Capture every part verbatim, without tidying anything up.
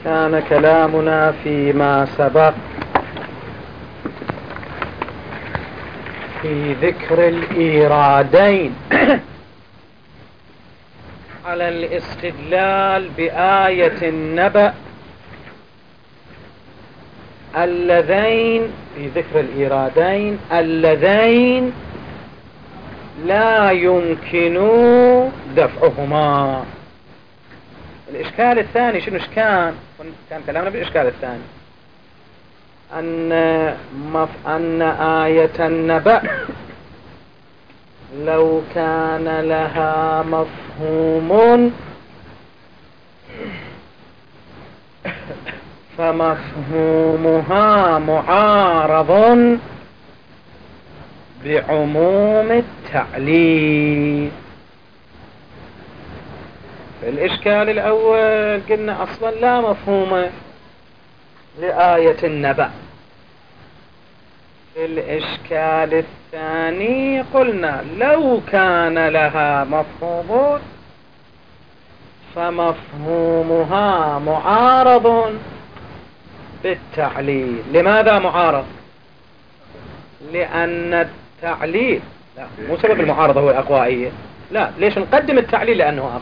كان كلامنا فيما سبق في ذكر الإيرادين على الاستدلال بآية النبأ اللذين في ذكر الإيرادين اللذين لا يمكن دفعهما. الإشكال الثاني شنو كان؟ كان كلامنا بالإشكال الثاني أن مف... أن آية النبأ لو كان لها مفهوم فمفهومها معارض بعموم التعليل. في الإشكال الأول قلنا أصلا لا مفهوم لآية النبأ. في الإشكال الثاني قلنا لو كان لها مفهوم فمفهومها معارض بالتعليل. لماذا معارض؟ لأن التعليل لا مو سبب المعارضة هو الأقوائية، لا ليش نقدم التعليل؟ لأنه أقوى.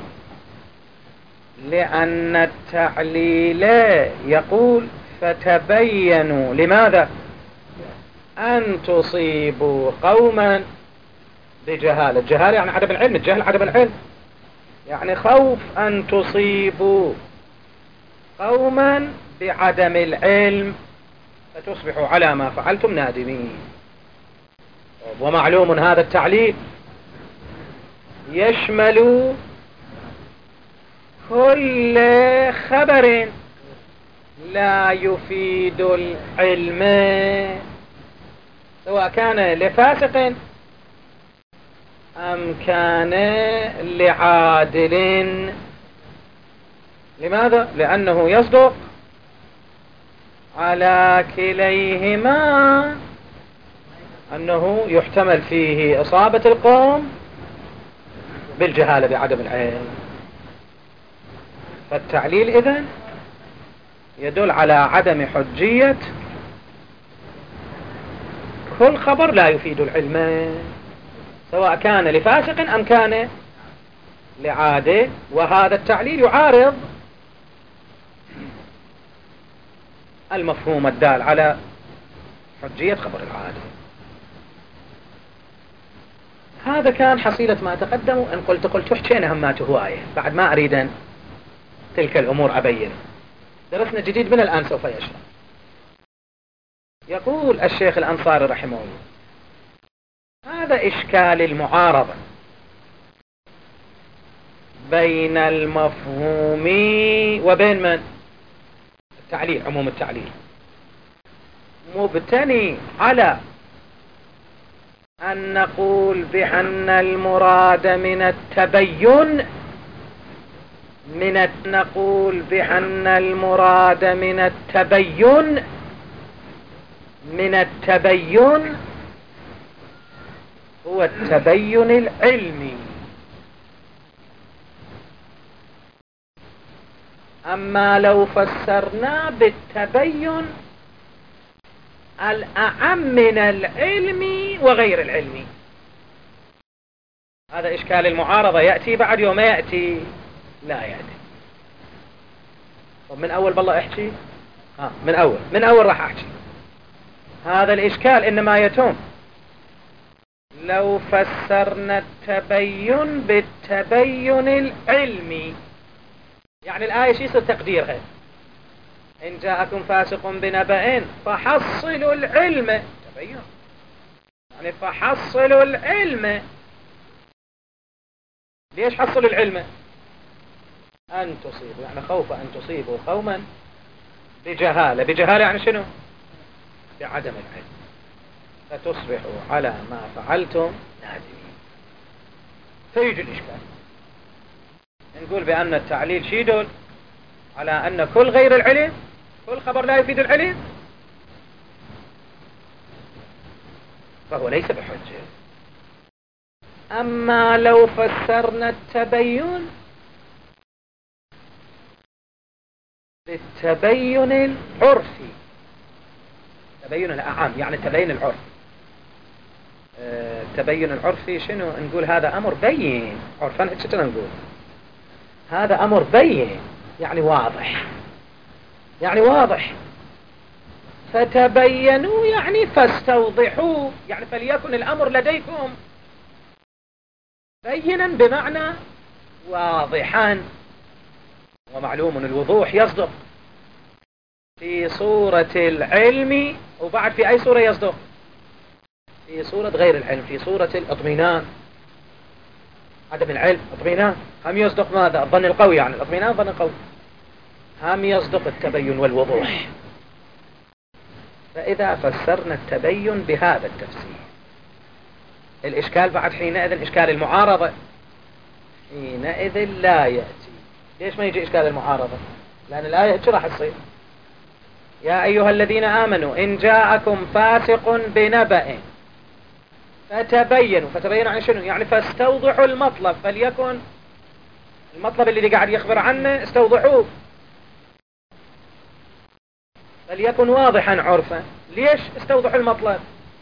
لأن التعليل يقول فتبينوا. لماذا؟ أن تصيبوا قوما بجهالة. الجهالة يعني عدم العلم، الجهل عدم العلم، يعني خوف أن تصيبوا قوما بعدم العلم فتصبحوا على ما فعلتم نادمين. ومعلوم هذا التعليل يشمل كل خبر لا يفيد العلم سواء كان لفاسق أم كان لعادل. لماذا؟ لأنه يصدق على كليهما أنه يحتمل فيه إصابة القوم بالجهالة بعدم العلم. فالتعليل إذن يدل على عدم حجية كل خبر لا يفيد العلم سواء كان لفاسق أم كان لعادل. وهذا التعليل يعارض المفهوم الدال على حجية خبر العادل. هذا كان حصيلة ما تقدم. إن قلت قلت وحكينا همات هواية بعد ما أريد أن تلك الأمور أبين. درسنا جديد من الآن سوف يشرح. يقول الشيخ الأنصاري رحمه الله هذا إشكال المعارضة بين المفهوم وبين من؟ التعليل، عموم التعليل، مبتني على أن نقول بأن المراد من التبين من نقول بأن المراد من التبين من التبين هو التبين العلمي. أما لو فسرنا بالتبين الأعم من العلم وغير العلم، هذا إشكال المعارضة. يأتي بعد يوم ما يأتي؟ لا يأتي. طب من أول بالله احكي. آه من أول من أول راح أحكي. هذا الإشكال إنما يتم لو فسرنا التبين بالتبين العلمي. يعني الآية شو يصير تقديرها؟ إن جاءكم فاسق بنبأ فحصلوا العلم. تبين يعني فحصلوا العلم. ليش حصلوا العلم؟ أن تصيبوا، يعني خوف أن تصيبوا قوما بجهالة. بجهالة يعني شنو؟ بعدم العلم فتصبحوا على ما فعلتم نادمين. فيجي الإشكال نقول بأن التعليل شي يدل على أن كل غير العلم، كل خبر لا يفيد العلم، فهو ليس بحجة. أما لو فسرنا التبين بالتبين العرفي. تبين الأعام يعني التبين العرفي. التبين العرفي شنو؟ نقول هذا أمر بين عرفا. شنو نقول؟ هذا أمر بين يعني واضح، يعني واضح. فتبينوا يعني فاستوضحوا، يعني فليكن الأمر لديكم بينا بمعنى واضحا. ومعلوم الوضوح يصدق في صورة العلم، وبعد في أي صورة يصدق؟ في صورة غير العلم، في صورة الاطمئنان. عدم العلم اطمئنان. هم يصدق ماذا؟ الظن القوي، يعني الاطمئنان الظن القوي. هم يصدق التبين والوضوح. فإذا فسرنا التبين بهذا التفسير، الإشكال بعد حينئذ إشكال المعارضة حينئذ لا يأتي. ليش ما يجي إشكال المعارضة؟ لأن الآية شو راح تصير؟ يا أيها الذين آمنوا إن جاءكم فاسق بنبأ فتبينوا. فتبينوا عن شنو؟ يعني فاستوضحوا المطلب، فليكن المطلب الذي قاعد يخبر عنه استوضحوه، فليكن واضحا عرفا. ليش استوضحوا المطلب؟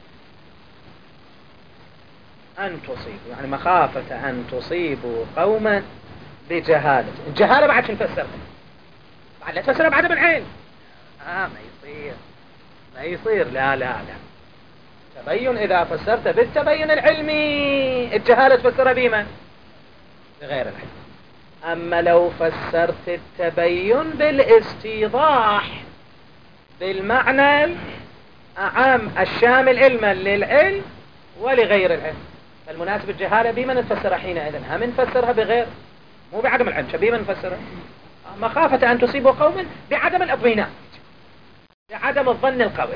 أن تصيبوا، يعني مخافة أن تصيبوا قوما بجهالة. الجهالة بعد شو نفسرها؟ بعد لا تفسرها بعدم العلم. آه ما يصير، ما يصير. لا لا لا. تبين إذا فسرت بالتبين العلمي، الجهالة تفسرها بما؟ بغير العلم. أما لو فسرت التبين بالاستيضاح بالمعنى العام الشامل علما للعلم ولغير العلم، فالمناسب الجهالة بما نفسرها حينئذ؟ هم نفسرها بغير، مو بعدم العلم. بما نفسرها مخافة أن تصيبوا قوما بعدم الاطمئنان، بعدم الظن القوي.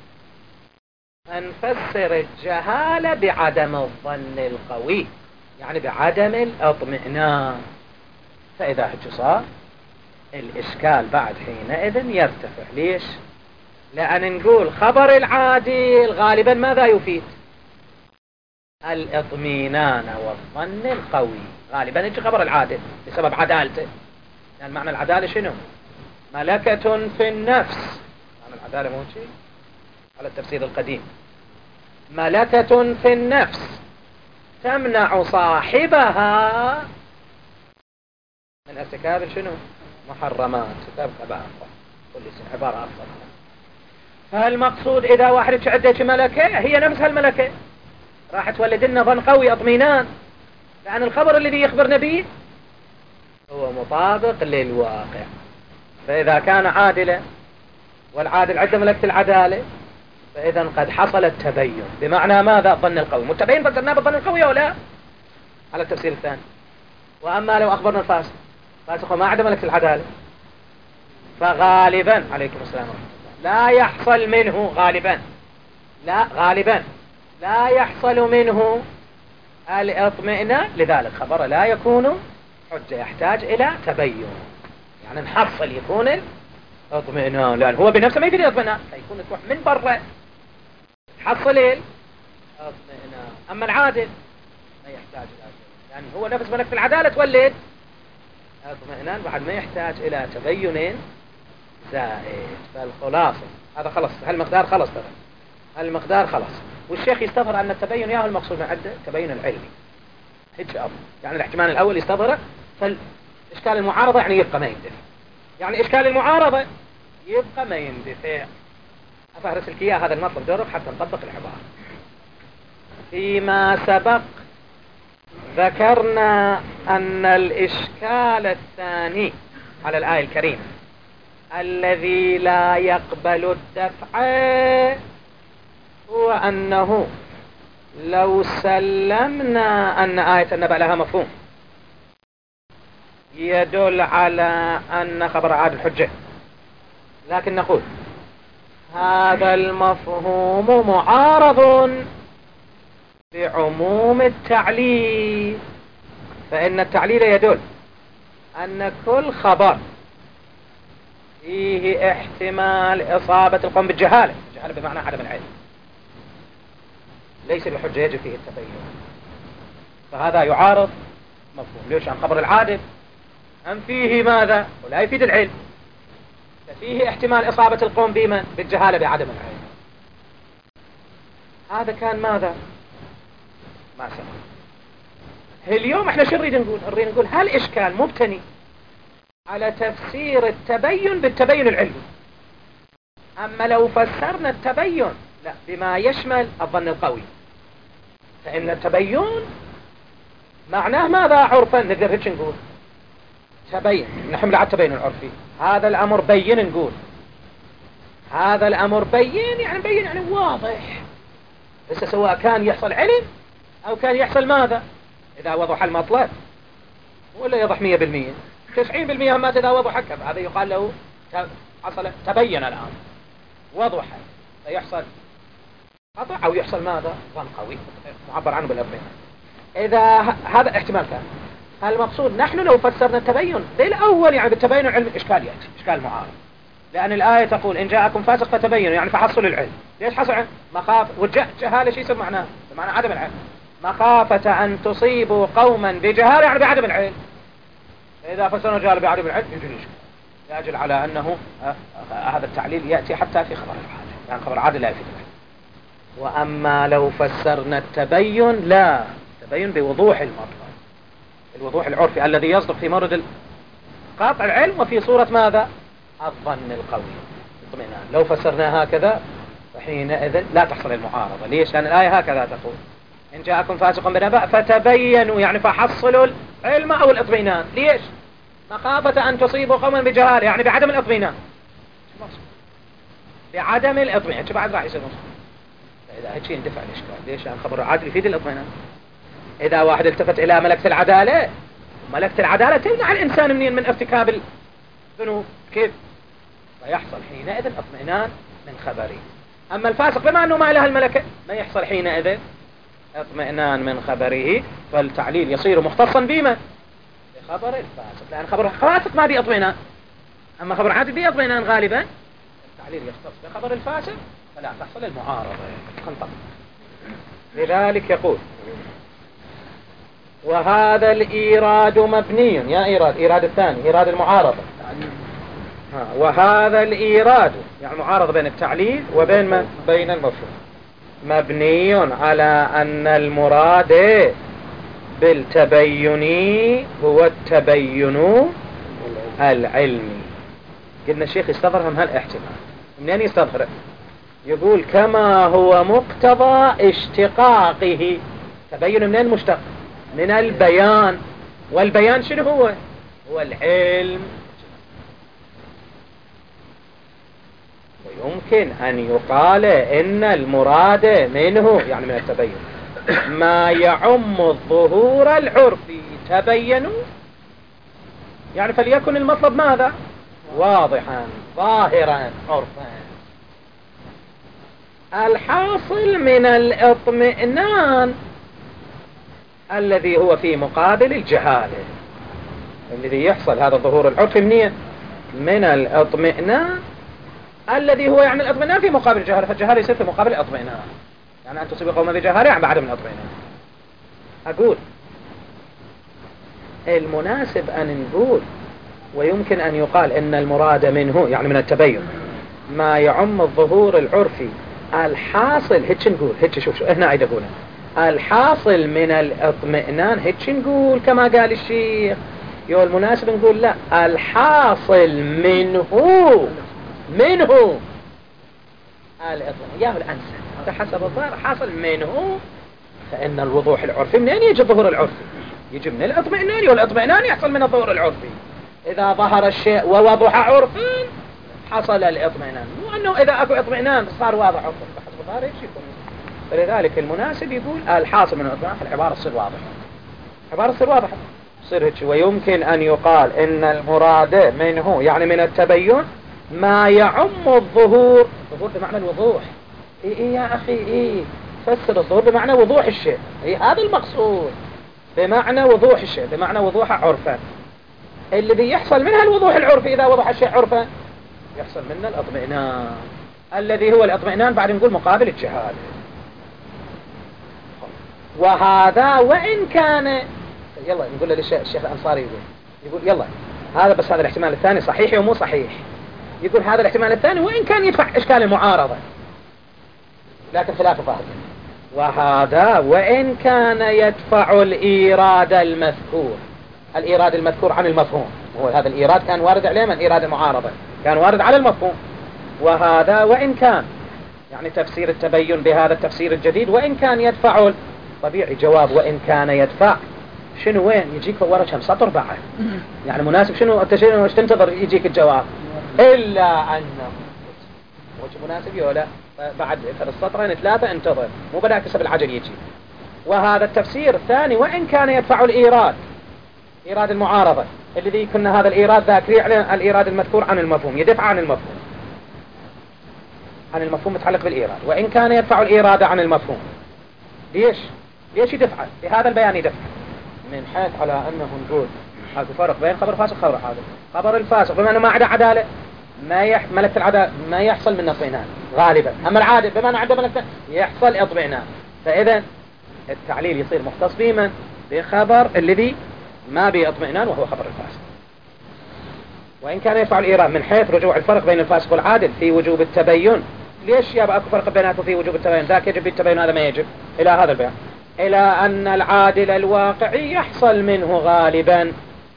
نفسر الجهالة بعدم الظن القوي، يعني بعدم الاطمئنان. فإذا هج صار الإشكال بعد حينئذ يرتفع. ليش؟ لأن نقول خبر العادل غالبا ماذا يفيد؟ الاطمئنان والظن القوي. غالبا يجي خبر العادل بسبب عدالته. لأن يعني معنى العدالة شنو؟ ملكة في النفس. معنى العدالة مو شيء على التفسير القديم. ملكة في النفس تمنع صاحبها من ارتكاب شنو؟ محرمات، ارتكاب كبائر. كل عبارة أفضل. فالمقصود إذا واحد عندك ملكة، هي نفسها الملكة راح تولد لنا ظن قوي اطمئنان، لأن الخبر الذي يخبرنا به هو مطابق للواقع. فإذا كان عادلا، والعادل عنده ملكة العدالة، فإذا قد حصل التبين بمعنى ماذا؟ الظن القوي. متبين فسرناه بالظن القوي أو لا؟ على التفسير الثاني. وأما لو أخبرنا الفاسق، فاسق ما عنده ملكة العدالة، فغالبا عليكم السلام ورحمة الله لا يحصل منه غالبا لا غالبا لا يحصل منه الاطمئنان، لذلك خبر لا يكون حجة، يحتاج إلى تبين. يعني نحصل يكون الاطمئنان، لأن هو بنفسه ما يفيد الاطمئنان، فيكون تروح من برا تحصل الاطمئنان. أما العادل ما يحتاج إلى تبين، لأن هو نفس ملك في العدالة تولد اطمئنان، بعد ما يحتاج إلى تبين زائد. فالخلاصة هذا خلص، هالمقدار خلص ترى، هالمقدار خلص. والشيخ يستظهر أن التبين ياهو المقصود من عده تبين العلمي هج أب، يعني الاحتمال الأول يستظهره. فالإشكال المعارضة يعني يبقى ما يندفع، يعني إشكال المعارضة يبقى ما يندفع. أفهرس لك إياه هذا المطلب جرب حتى نطبق العبارة. فيما سبق ذكرنا أن الإشكال الثاني على الآية الكريمة الذي لا يقبل الدفع هو أنه لو سلمنا أن آية النبأ لها مفهوم يدل على أن خبر عاد الحجة، لكن نقول هذا المفهوم معارض بعموم التعليل، فإن التعليل يدل أن كل خبر فيه احتمال إصابة القوم بالجهالة، الجهالة بمعنى عدم العلم، ليس بحجة يجب فيه التبين، فهذا يعارض مفهوم. ليش؟ عن خبر العادل أم فيه ماذا؟ ولا يفيد العلم، فيه احتمال إصابة القوم بما بالجهالة بعدم العلم. هذا كان ماذا؟ ما سبق. اليوم احنا شو نريد نقول؟ نريد نقول هل إشكال مبتني على تفسير التبين بالتبين العلمي. أما لو فسرنا التبين لا بما يشمل الظن القوي، فإن التبين معناه ماذا عرفا؟ نقدر هيك نقول تبين، نحمل على التبين العرفي. هذا الأمر بين، نقول هذا الأمر بين، يعني بين يعني واضح. بس سواء كان يحصل علم أو كان يحصل ماذا؟ إذا وضح المطلب ولا يضح مية بالمية، تسعين بالمية ما إذا وضح كذا، هذا يقال له حصل تبين الآن وضح. فيحصل خطأ أو يحصل ماذا؟ ظن قوي معبر عنه بالأبين. إذا هذا احتمال ثاني. المقصود نحن لو فسرنا التبين بالأول يعني بالتبين العلم إشكال يأتي إشكال معارض، لأن الآية تقول إن جاءكم فاسق فتبينوا، يعني فحصلوا العلم. ليش حصل علم؟ مخاف والجهالة شيء يسمى معناه بمعنى عدم العلم، مخافة أن تصيبوا قوما بجهالة يعني بعدم العلم. فإذا فسرنا جهالة بعدم العلم يجي الإشكال، يجل على أنه آه آه هذا التعليل يأتي حتى في خبر العادة، يعني خبر العادة لا يفيد العلم. وأما لو فسرنا التبين لا، التبين بوضوح المطلب، الوضوح العرفي الذي يصدق في مورد قاطع العلم وفي صورة ماذا؟ الظن القوي اطمئنان. لو فسرنا هكذا فحينئذ لا تحصل المعارضة. ليش؟ لأن الآية هكذا تقول إن جاءكم فاسق بنبأ فتبينوا، يعني فحصلوا العلم أو الاطمئنان. ليش؟ مخافة أن تصيبوا قوما بجهالة، يعني بعدم الاطمئنان، بعدم الاطمئنان. بعد راح يصير مصر. إذا هيك يندفع الإشكال. ليش؟ لأن خبر العادل يفيد الاطمئنان. إذا واحد التفت إلى ملكة العدالة، ملكة العدالة تمنع الإنسان منين؟ من ارتكاب الذنوب. كيف؟ فيحصل حينئذ اطمئنان من خبره. أما الفاسق بما أنه ما له الملكة ما يحصل حينئذ اطمئنان من خبره، فالتعليل يصير مختصا بما؟ بخبر الفاسق، لأن خبر الفاسق ما بي اطمئنان، أما خبر عادل بي اطمئنان غالبا. التعليل يختص بخبر الفاسق فلا تحصل المعارضة. خنطق. لذلك يقول وهذا الإيراد مبني، يا إيراد إيراد الثاني إيراد المعارضة. وهذا الإيراد يعني معارضة بين التعليل وبين من؟ بين المفهوم. مبني على أن المراد بالتبين هو التبين العلمي. قلنا الشيخ يستظهر هالاحتمال. منين يستظهر؟ يقول كما هو مقتضى اشتقاقه. تبين منين مشتق؟ من البيان، والبيان شنو هو؟ هو العلم. ويمكن أن يقال إن المراد منه يعني من التبين ما يعم الظهور العرفي. تبينوا يعني فليكن المطلب ماذا؟ واضحا ظاهرا عرفا. الحاصل من الاطمئنان الذي هو في مقابل الجهالة، الذي يحصل هذا الظهور العرفي منين؟ من الاطمئنان الذي هو يعني الاطمئنان في مقابل الجهالة، فالجهالة يصير في مقابل الاطمئنان، يعني أن تصيب قوما بجهالة يعني بعدم الاطمئنان. أقول المناسب أن نقول ويمكن أن يقال إن المراد منه يعني من التبين ما يعم الظهور العرفي الحاصل. هيك نقول هيك شوف شو هنا عيد أقولها الحاصل من الاطمئنان. هيك نقول كما قال الشيخ. يو المناسب نقول لا، الحاصل منه منه الاطمئنان. يا الأنسب حسب الظاهر حاصل منه، فإن الوضوح العرفي منين يجي الظهور العرفي؟ يجي من الاطمئنان، والاطمئنان يحصل من الظهور العرفي. إذا ظهر الشيء ووضح عرفا حصل الاطمئنان، مو أنه إذا أكو اطمئنان صار واضح عرفا. بحسب الظاهر ايش يكون؟ فلذلك المناسب يقول الحاصل من الاطمئنان، العبارة تصير واضحة، العبارة تصير واضحة تصير هيك. ويمكن أن يقال إن المراد منه يعني من التبين ما يعم الظهور. الظهور بمعنى الوضوح. إيه إيه يا أخي إيه فسر الظهور بمعنى وضوح الشيء. إيه هذا المقصود بمعنى وضوح الشيء، بمعنى وضوح عرفا. اللي بيحصل منها الوضوح العرفي إذا وضح الشيء عرفا يحصل منه الاطمئنان الذي هو الاطمئنان بعد نقول مقابل الجهالة. وهذا وإن كان يلا نقول للشيخ الأنصاري يقول يقول يلا هذا بس هذا الاحتمال الثاني صحيح ومو صحيح. يقول هذا الاحتمال الثاني وإن كان يدفع إشكال المعارضة لكن خلاف الظاهر. وهذا وإن كان يدفع الإيراد المذكور، الإيراد المذكور عن المفهوم، وهو هذا الإيراد كان وارد عليه من إيراد المعارضة، كان وارد على المفهوم. وهذا وإن كان يعني تفسير التبين بهذا التفسير الجديد وإن كان يدفع، طبيعي جواب وإن كان يدفع شنو وين يجيك ورا كم سطر بعد يعني مناسب شنو انت شنو وش تنتظر يجيك الجواب إلا أنه وش مناسب يولا بعد السطرين ثلاثة انتظر مو بدأ كسب العجل يجي. وهذا التفسير الثاني وإن كان يدفع الإيراد، إيراد المعارضة الذي كنا هذا الإيراد ذاكري على الإيراد المذكور عن المفهوم، يدفع عن المفهوم، عن المفهوم متعلق بالإيراد. وإن كان يدفع الإيراد عن المفهوم، ليش ليش يدفع بهذا البيان؟ يدفع من حيث على أنه نقول هذا فرق بين خبر فاسق خبر حاضر. خبر الفاسق بما أنه ما عدا عدالة ما يح... ملكة العدالة ما يحصل منه اطمئنان غالبا، أما العادل بما أنه عنده ملكة يحصل اطمئنان. فإذا التعليل يصير مختص بمن؟ بخبر الذي ما به اطمئنان وهو خبر الفاسق. وإن كان يدفع الإيراد من حيث رجوع الفرق بين الفاسق والعادل في وجوب التبين. ليش يا أكو فرق بيناته في وجوب التبين؟ ذاك يجب التبين هذا ما يجب إلى هذا البيان، إلى أن العادل الواقعي يحصل منه غالبا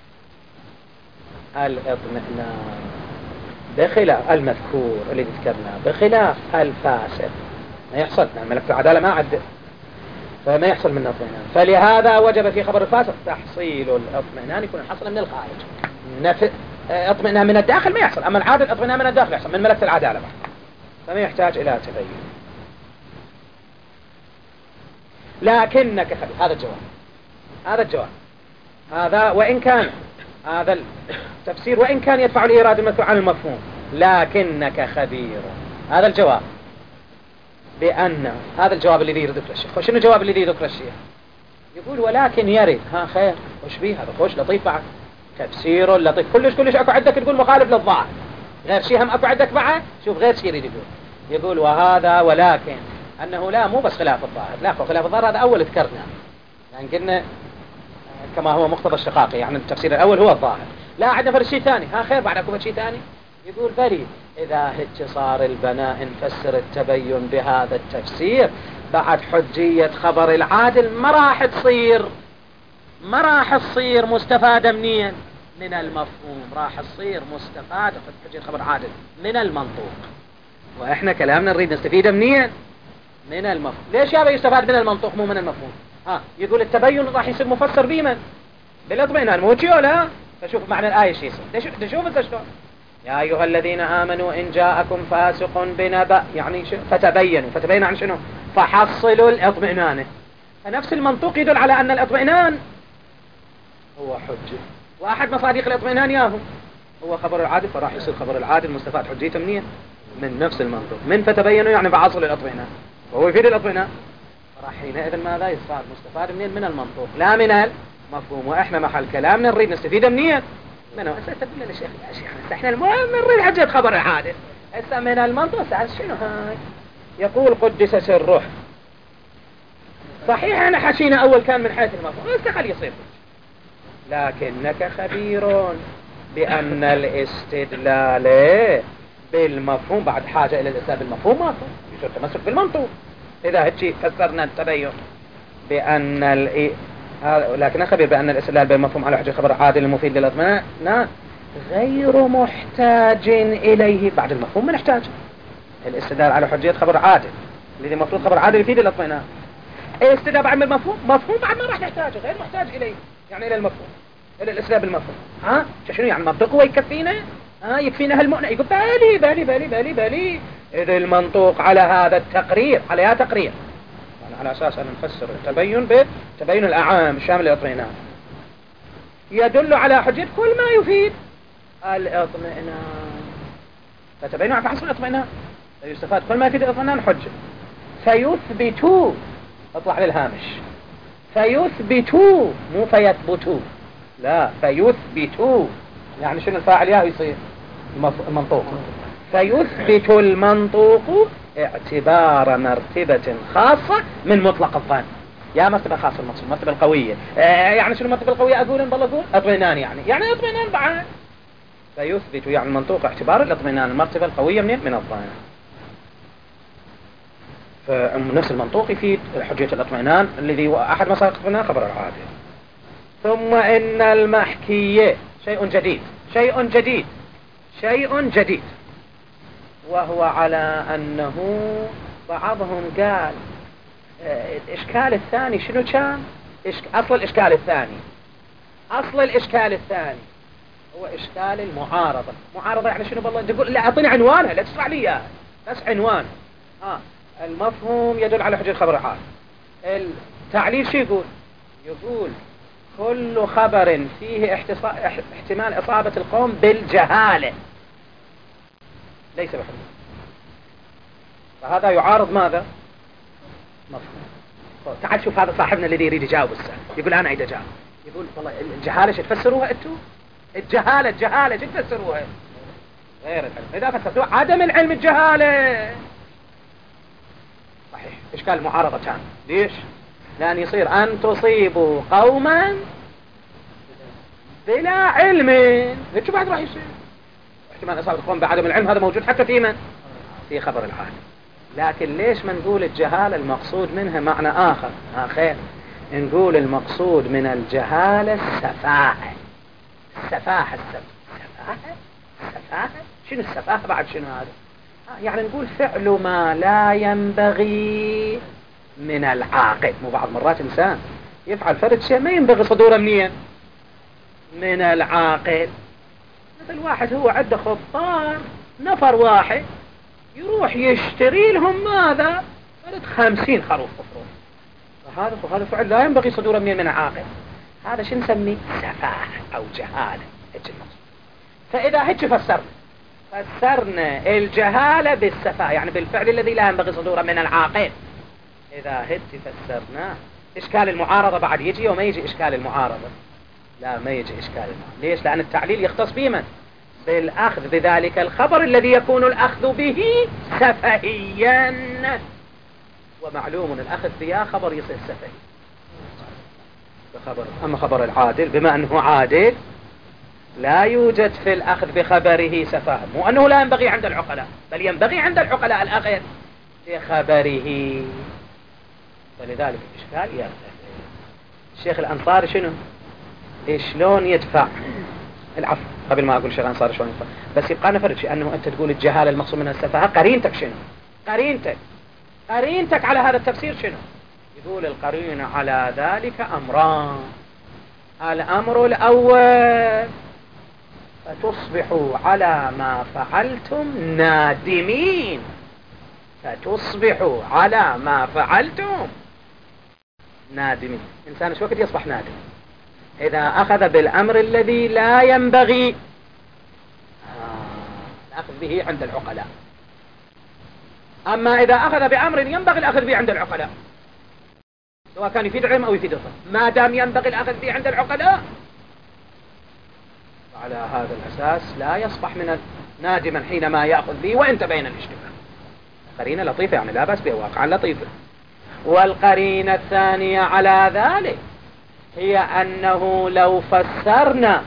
الاطمئنان بخلاف المذكور اللي ذكرناه، بخلاف الفاسق ما يحصل، يعني ملكة العدالة ما عد فما يحصل منه اطمئنان. فلهذا وجب في خبر الفاسق تحصيل الاطمئنان يكون حصل من الخارج. نف... اطمئنان من الداخل ما يحصل، أما العادل اطمئنان من الداخل يحصل من ملكة العدالة بعد. فما يحتاج إلى تبين. لكنك خبير، هذا الجواب، هذا الجواب هذا وإن كان هذا التفسير وإن كان يدفع الإيراد المذكور عن المفهوم لكنك خبير. هذا الجواب بأن هذا الجواب الذي يذكر الشيخ. وشنو الجواب الذي يذكر الشيخ؟ يقول ولكن يرد ها خير وش بيه هذا خوش لطيف بعد تفسير لطيف كلش كلش أكو عندك تقول مخالف للظاهر غير شيء هم أكو عندك معه شوف غير شيء يريد يقول يقول وهذا ولكن أنه لا مو بس خلاف الظاهر، لا خلاف الظاهر هذا أول ذكرنا يعني قلنا كما هو مقتضى الشقاقي يعني التفسير الأول هو الظاهر. لا عندنا فرق شيء ثاني ها خير بعد أكو شيء ثاني يقول بريد إذا هج صار البناء نفسر التبين بهذا التفسير بعد حجية خبر العادل ما راح تصير ما راح تصير مستفادة منين؟ من المفهوم، راح تصير مستفادة حجية خبر عادل من المنطوق. وإحنا كلامنا نريد نستفيد منين؟ من المفهوم. ليش يابا يستفاد من المنطوق مو من المفهوم؟ ها يقول التبين راح يصير مفسر بمن؟ بالاطمئنان مو شيء ولا؟ فشوف معنى الآية شيء يصير. تشوف انت شلون؟ يا أيها الذين آمنوا إن جاءكم فاسق بنبأ يعني شو؟ فتبينوا، فتبينوا عن شنو؟ فحصلوا الاطمئنان. فنفس المنطوق يدل على أن الاطمئنان هو حجة، وأحد مصادق الاطمئنان ياهو هو خبر العادل، فراح يصير خبر العادل مستفاد حجيته منين؟ من نفس المنطوق، من فتبينوا يعني فحصلوا الاطمئنان، وهو يفيد الاطمئنان. راح حينئذ ماذا يصير مستفاد منين؟ من المنطوق لا من المفهوم. وإحنا محل كلامنا نريد نستفيد منين؟ منه هسه تقول لنا شيخ يا شيخ احنا المهم نريد حجة خبر العادل هسه من المنطوق. سأل شنو هاي؟ يقول قدس سره صحيح انا حكينا اول كان من حيث المفهوم هسه خلي يصير لكنك خبير بأن الاستدلال بالمفهوم بعد حاجة إلى الاستدلال بالمفهوم ما يصير تمسك بالمنطوق. إذا هيك فسرنا التبين بأن ال لكن خبير بأن الاستدلال بالمفهوم على حجة خبر عادل المفيد للاطمئنان غير محتاج إليه بعد المفهوم. ما نحتاج الاستدلال على حجية خبر عادل الذي المفروض خبر عادل يفيد الاطمئنان. الاستدلال بعد المفهوم مفهوم بعد ما راح نحتاجه غير محتاج إليه يعني إلى المفهوم إلى الاستدلال بالمفهوم. ها شنو يعني منطق هو يكفينا؟ ها يكفينا هالمؤنة؟ يقول بالي بالي بالي بالي بالي إذا المنطوق على هذا التقرير على هذا التقرير يعني على أساس أن نفسر التبين بتبين الأعام الشامل للاطمئنان يدل على حجية كل ما يفيد الاطمئنان. فتبين على حصل الاطمئنان يستفاد كل ما يفيد الاطمئنان حجة. فيثبتوا اطلع للهامش فيثبتوا مو فيثبتوا لا فيثبتوا يعني شنو الفاعل ياه يصير المنطوق. فيثبت المنطوق اعتبار مرتبة خاصة من مطلق الظن. يا مرتبة خاصة المقصود المرتبة القوية. آه يعني شنو المرتبة القوية؟ أقول إن بالله أقول اطمئنان يعني يعني اطمئنان بعد فيثبت يعني المنطوق اعتبار الاطمئنان المرتبة القوية من من الظن. فنفس المنطوق يفيد حجية الاطمئنان الذي هو أحد مصادر الاطمئنان خبر العادل. ثم إن المحكي شيء جديد شيء جديد شيء جديد وهو على أنه بعضهم قال الإشكال الثاني شنو كان؟ أصل الإشكال الثاني أصل الإشكال الثاني هو إشكال المعارضة. معارضة يعني شنو بالله؟ تقول لا أعطيني عنوانها، لا تشرح لي إياها بس عنوان. آه المفهوم يدل على حجة خبر الحال. التعليل شو يقول؟ يقول كل خبر فيه احتمال إصابة القوم بالجهالة ليس بحجة. فهذا يعارض ماذا؟ مفهوم. تعال شوف هذا صاحبنا الذي يريد يجاوب السؤال يقول أنا أريد أجاوب. يقول والله الجهالة شو تفسروها أنتم؟ الجهالة الجهالة شو تفسروها؟ غير العلم. إذا فسرتوها عدم العلم الجهالة. صحيح. إشكال معارضة كان. ليش؟ لأن يصير أن تصيبوا قوما بلا علم. شو بعد راح يصير؟ احتمال إصابة القوم بعدم العلم هذا موجود حتى في من؟ في خبر الحال. لكن ليش ما نقول الجهالة المقصود منها معنى آخر آخر؟ نقول المقصود من الجهالة السفاهة. السفاهة السفاهة السفاهة شنو السفاهة بعد شنو هذا؟ آه يعني نقول فعل ما لا ينبغي من العاقل. مو بعض مرات إنسان يفعل فرد شيء ما ينبغي صدوره منين؟ من العاقل. مثل واحد هو عنده خطار نفر واحد يروح يشتري لهم ماذا؟ فرد خمسين خروف خروف. فهذا وهذا فعل لا ينبغي صدوره منين؟ من العاقل. هذا شو نسميه؟ سفاهة أو جهالة. فإذا هيك فسرنا فسرنا الجهالة بالسفاهة يعني بالفعل الذي لا ينبغي صدوره من العاقل. إذا هيك فسرنا إشكال المعارضة بعد يجي وما يجي إشكال المعارضة. لا ما يجي إشكال المعارضة. ليش؟ لأن التعليل يختص بمن؟ بالأخذ بذلك الخبر الذي يكون الأخذ به سفهيا. ومعلوم الأخذ بها خبر يصير سفهي. بخبر. أما خبر العادل بما أنه عادل لا يوجد في الأخذ بخبره سفاهة. مو أنه لا ينبغي عند العقلاء بل ينبغي عند العقلاء الأخذ بخبره. فلذلك الإشكال يرتفع. الشيخ الأنصاري شنو؟ شلون يدفع العفو قبل ما أقول الشيخ الأنصاري شلون يدفع بس يبقى نفرد شيء أنه أنت تقول الجهالة المقصود منها السفاهة. قرينتك شنو؟ قرينتك قرينتك على هذا التفسير شنو؟ يقول القرين على ذلك أمران. الأمر الأول فتصبحوا على ما فعلتم نادمين. فتصبحوا على ما فعلتم نادمين. إنسان شو وقت يصبح نادم؟ إذا أخذ بالأمر الذي لا ينبغي آه الأخذ به عند العقلاء. أما إذا أخذ بأمر ينبغي الأخذ به عند العقلاء سواء كان يفيد علم أو يفيد الظن ما دام ينبغي الأخذ به عند العقلاء وعلى هذا الأساس لا يصبح من نادما حينما يأخذ به وإن تبين الاشتباه. قرينة لطيفة يعني لا بأس بها واقعا لطيفة. والقرينة الثانية على ذلك هي أنه لو فسرنا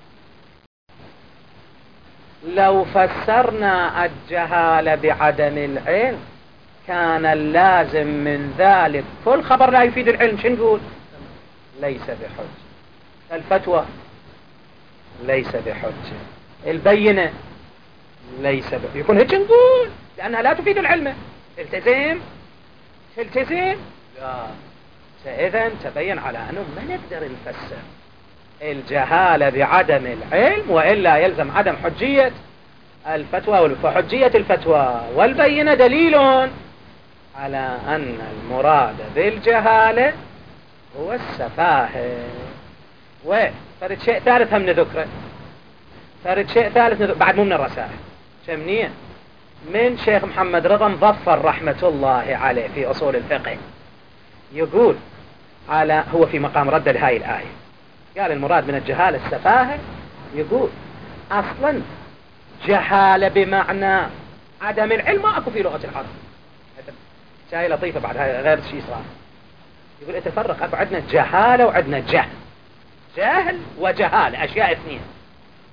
لو فسرنا الجهالة بعدم العلم كان اللازم من ذلك كل خبر لا يفيد العلم شو نقول؟ ليس بحجة. الفتوى ليس بحجة. البينة ليس بحجة. يكون هيك نقول لأنها لا تفيد العلم. التزم تلتزم لا. فإذا تبين على أنه ما نقدر نفسر الجهالة بعدم العلم وإلا يلزم عدم حجية الفتوى. فحجية الفتوى والبينة دليل على أن المراد بالجهالة هو السفاهة. وفرد شيء ثالث هم نذكره. فرد شيء ثالث نذكره. بعد مو من الرسائل شمنية من شيخ محمد رضا مظفر رحمة الله عليه في أصول الفقه. يقول على هو في مقام ردد هاي الآية قال المراد من الجهالة السفاهة. يقول أصلا جهالة بمعنى عدم العلم ما أكو في لغة العرب. شيء لطيفة بعد هاي غير شيء صار. يقول اتفرق أكو عندنا جهالة وعندنا جهل. جهل وجهالة أشياء اثنين.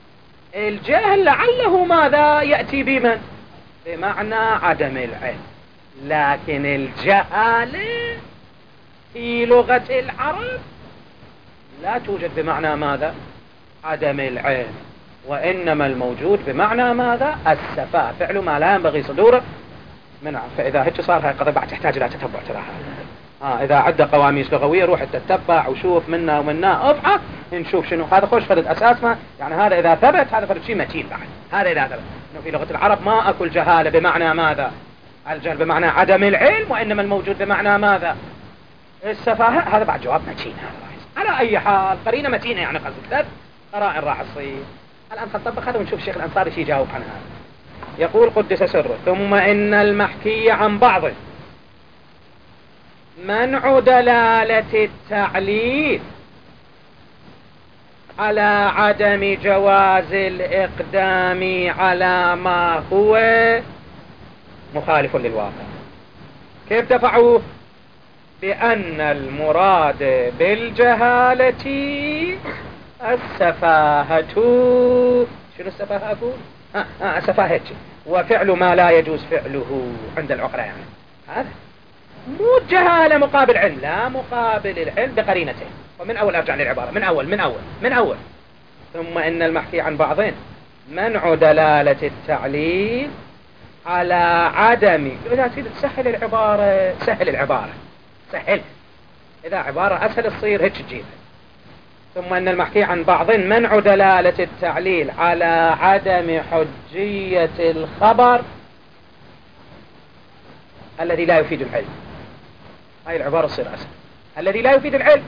الجهل لعله ماذا يأتي بمن؟ بمعنى عدم العلم، لكن الجهالة في لغة العرب لا توجد بمعنى ماذا؟ عدم العلم، وإنما الموجود بمعنى ماذا؟ السفاهة، فعل ما لا ينبغي صدوره من عرف. فإذا هيك صار هاي القضية بعد تحتاج إلى تتبع تراها. آه إذا عدة قواميس لغوية روح تتبع وشوف منا ومنا ابحث نشوف شنو هذا. خوش فرد أساس ما يعني هذا إذا ثبت هذا فرد شيء متين بعد. هذا إذا ثبت إنه في لغة العرب ما أكل جهالة بمعنى ماذا؟ الجهل بمعنى عدم العلم، وإنما الموجود بمعنى ماذا؟ السفاهة. هذا بعد جواب متين هذا راح. على أي حال قرينة متينة يعني قصدك ثلاث قرائن راح تصير. الآن خنطبق هذا ونشوف الشيخ الأنصاري شي يجاوب عن هذا. يقول قدس سره: ثم إن المحكي عن بعض منع دلالة التعليل على عدم جواز الإقدام على ما هو مخالف للواقع. كيف دفعوه؟ بأن المراد بالجهالة السفاهة. شنو السفاهة أقول؟ آه آه السفاهة وفعل ما لا يجوز فعله عند العقلاء. يعني هذا مو جهالة مقابل علم، لا، مقابل العلم بقرينتين. ومن أول أرجع للعبارة من أول من أول من أول ثم إن المحكي عن بعضين منع دلالة التعليل على عدم. إذا تريد تسهل العبارة سهل العبارة سهل، إذا عبارة أسهل تصير هيك تجيبها. ثم أن المحكي عن بعض منع دلالة التعليل على عدم حجية الخبر الذي لا يفيد العلم. هاي العبارة تصير أسهل. الذي لا يفيد العلم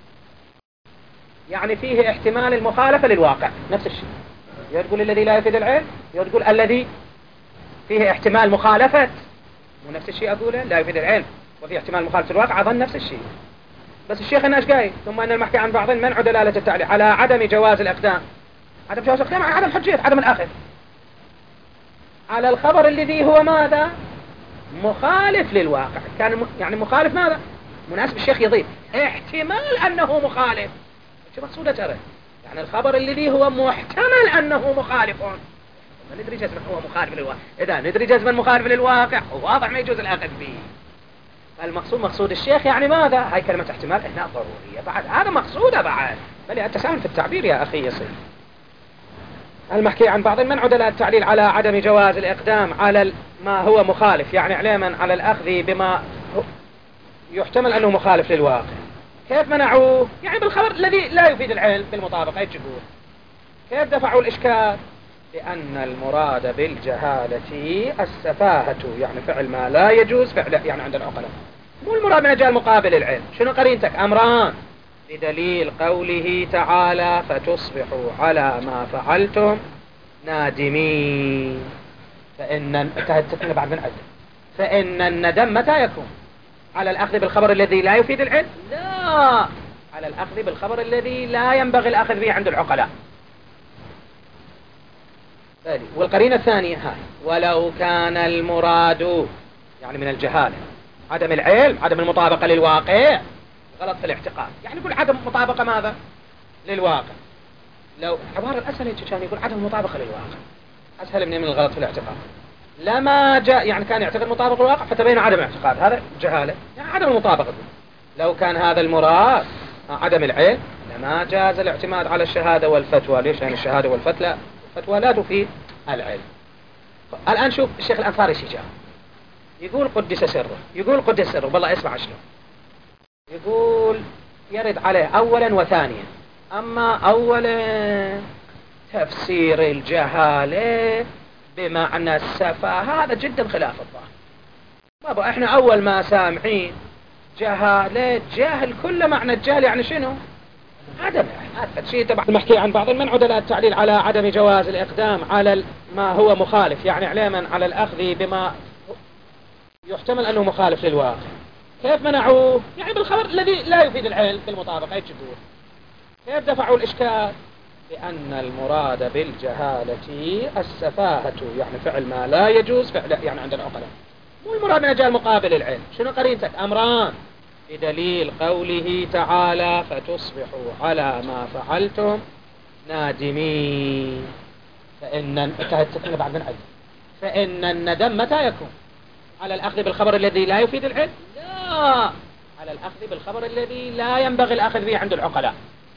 يعني فيه احتمال المخالفة للواقع، نفس الشيء. يقول الذي لا يفيد العلم، يقول الذي فيه احتمال مخالفة، مو نفس الشيء أقوله؟ لا يفيد العلم وفيه احتمال مخالفة الواقع، أظن نفس الشيء. بس الشيخ هنا ايش قايل؟ ثم أن المحكي عن بعض منع دلالة التعليل على عدم جواز الإقدام. عدم جواز الإقدام على عدم حجية، عدم الأخذ على الخبر الذي هو ماذا؟ مخالف للواقع. كان يعني مخالف ماذا؟ مناسب الشيخ يضيف احتمال أنه مخالف. شو مقصوده ترى؟ يعني الخبر الذي هو محتمل أنه مخالف. ما ندري جزما هو مخالف للواقع. إذا ندري جزما مخالف للواقع واضح ما يجوز الأخذ به. المقصود مقصود الشيخ يعني ماذا؟ هاي كلمة احتمال هنا ضرورية بعد، هذا مقصوده بعد. بل التساهل في التعبير يا أخي يصير. المحكي عن بعض منع دلالة التعليل على عدم جواز الإقدام على ما هو مخالف، يعني علما على الأخذ بما يحتمل أنه مخالف للواقع. كيف منعوه؟ يعني بالخبر الذي لا يفيد العلم بالمطابقة. ايش يقول؟ كيف دفعوا الإشكال؟ لأن المراد بالجهالة السفاهة، يعني فعل ما لا يجوز فعله يعني عند العقلاء. مو المراد من أجل مقابل العلم. شنو قرينتك؟ أمران بدليل قوله تعالى فتصبحوا على ما فعلتم نادمين. فإن انتهت بعد من عدة. فإن الندم متى يكون؟ على الأخذ بالخبر الذي لا يفيد العلم؟ لا، على الأخذ بالخبر الذي لا ينبغي الأخذ به عند العقلاء. والقرينة الثانية هاي ولو كان المراد يعني من الجهالة عدم العلم، عدم المطابقة للواقع، غلط في الاعتقاد. يعني يقول عدم مطابقة ماذا؟ للواقع. لو عبارة الأسهل كان يقول عدم المطابقة للواقع أسهل من من الغلط في الاعتقاد. لما جاء يعني كان يعتقد مطابقة للواقع فتبين عدم اعتقاد، هذا جهالة يعني عدم المطابقة. لو كان هذا المراد عدم العلم لما جاز الاعتماد على الشهادة والفتوى. ليش؟ لأن الشهادة والفتوى الفتوى لا تفيد العلم. الآن شوف الشيخ الأنصاري شي جاء يقول قدس سره، يقول قدس سره والله اسمع شنو يقول. يرد عليه أولا وثانيا. أما أولا تفسير الجهالة بمعنى السفاهة هذا جدا خلاف الظاهر. بابا احنا أول ما سامعين جهالة جاهل، كل معنى الجهل يعني شنو؟ عدم هذا شيء تبع المحكي عن بعض منع دلالة التعليل على عدم جواز الإقدام على ما هو مخالف، يعني علما على الأخذ بما يحتمل أنه مخالف للواقع. كيف منعوه؟ يعني بالخبر الذي لا يفيد العلم بالمطابقة. ايش يقول؟ كيف دفعوا الإشكال؟ لأن المراد بالجهالة السفاهة، يعني فعل ما لا يجوز فعله يعني عند العقلاء. مو المراد من أجل مقابل العلم. شنو قرينتك؟ أمران بدليل قوله تعالى فتصبحوا على ما فعلتم نادمين. فإن انتهت التكملة بعد من عد. فإن الندم متى يكون؟ على الأخذ بالخبر الذي لا يفيد العلم؟ لا، على الأخذ بالخبر الذي لا ينبغي الأخذ به عند العقلاء.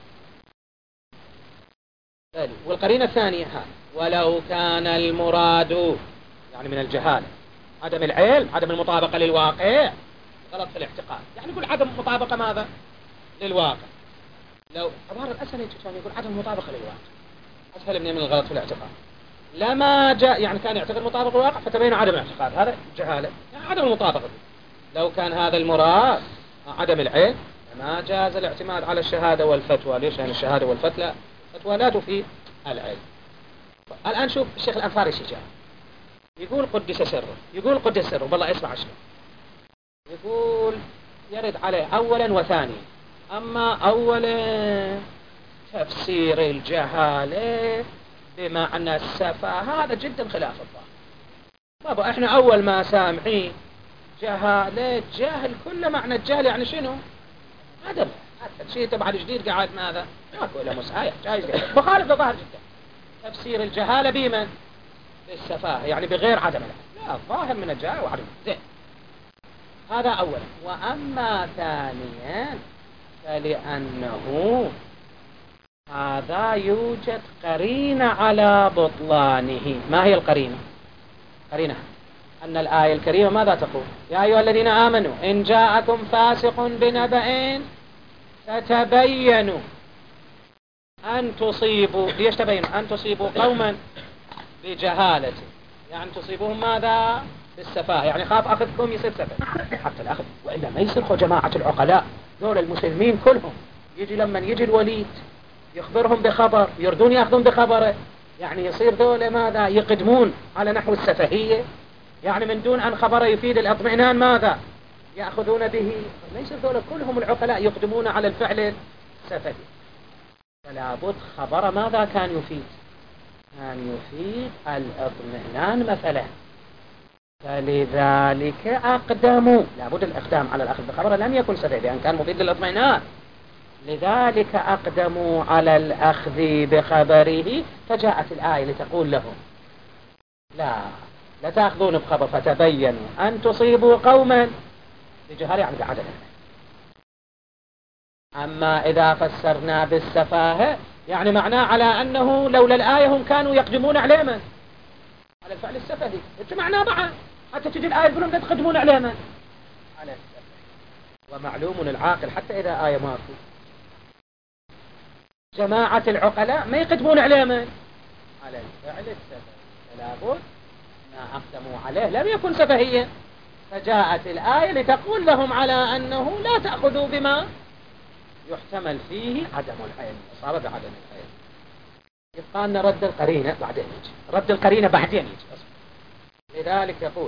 والقرينة الثانية ها ولو كان المراد يعني من الجهالة عدم العلم، عدم المطابقة للواقع، غلط في الاعتقاد، يعني يقول عدم مطابقة ماذا؟ للواقع. لو عبارة الأسهل يقول عدم المطابقة للواقع، أسهل من الغلط في الاعتقاد. لما جاء يعني كان يعتقد مطابق الواقع فتبين عدم الاعتقاد، هذا جهالة، يعني عدم المطابقة. لو كان هذا المراد عدم العلم ما جاز الاعتماد على الشهادة والفتوى. ليش؟ يعني الشهادة والفتوى الفتوى لا تفيد العلم. الآن شوف الشيخ الأنصاري شو جاء يقول قدس سره، يقول قدس سره والله اسمع شنو يقول. يرد عليه أولا وثانيا. أما أولا تفسير الجهالة بمعنى السفاهة هذا جدا خلاف الظاهر. بابا احنا أول ما سامعين جهالة جاهل، كل معنى الجهل يعني شنو؟ عدم. حتى شيء تبع جديد قاعد ماذا؟ ماكو إلا مسايا جايز مخالف لظاهر جدا. تفسير الجهالة بمن؟ بالسفاهة، يعني بغير عدم العلم. لا، الظاهر من الجهالة وعدم. زين، هذا أولا. وأما ثانيا فلأنه هذا يوجد قرينة على بطلانه. ما هي القرينة؟ قرينة أن الآية الكريمة ماذا تقول؟ يا أيها الذين آمنوا إن جاءكم فاسق بنبأ فتبينوا أن تصيبوا. ليش تبينوا؟ أن تصيبوا قوما بجهالة، يعني تصيبهم ماذا؟ بالسفاهة، يعني خاف أخذكم يصير سفه. حتى الأخذ وإلا ما يصيروا جماعة العقلاء دول المسلمين كلهم يجي لما يجي الوليد يخبرهم بخبر يردون يأخذون بخبره، يعني يصير دول ماذا؟ يقدمون على نحو السفهية، يعني من دون أن خبره يفيد الاطمئنان ماذا؟ يأخذون به. ما يصير دول كلهم العقلاء يقدمون على الفعل السفهي. فلا بد خبر ماذا كان يفيد؟ كان يفيد الاطمئنان مثلا. فلذلك أقدموا، لابد الإقدام على الأخذ بخبره لم يكن سفهي لأن كان مفيد للاطمئنان. لذلك أقدموا على الأخذ بخبره، فجاءت الآية لتقول لهم لا لا تأخذون بخبر فتبينوا أن تصيبوا قوما بجهالة، يعني بعدم. أما إذا فسرنا بالسفاهة يعني معناه على أنه لولا الآية هم كانوا يقدمون على من؟ على الفعل السفهي. معناه معه حتى تجي الآية يقولون لا تقدمون على من؟ على السفهي. ومعلوم العاقل حتى إذا آية ماكو جماعة العقلاء ما يقدمون على من؟ على الفعل السفهي. فلا بد ما أقدموا عليه لم يكن سفهيا، فجاءت الآية لتقول لهم على أنه لا تأخذوا بما يحتمل فيه عدم العلم، أصاب بعدم العلم. يبقى أن رد القرينة بعدين يجي، رد القرينة بعدين يجي. لذلك يقول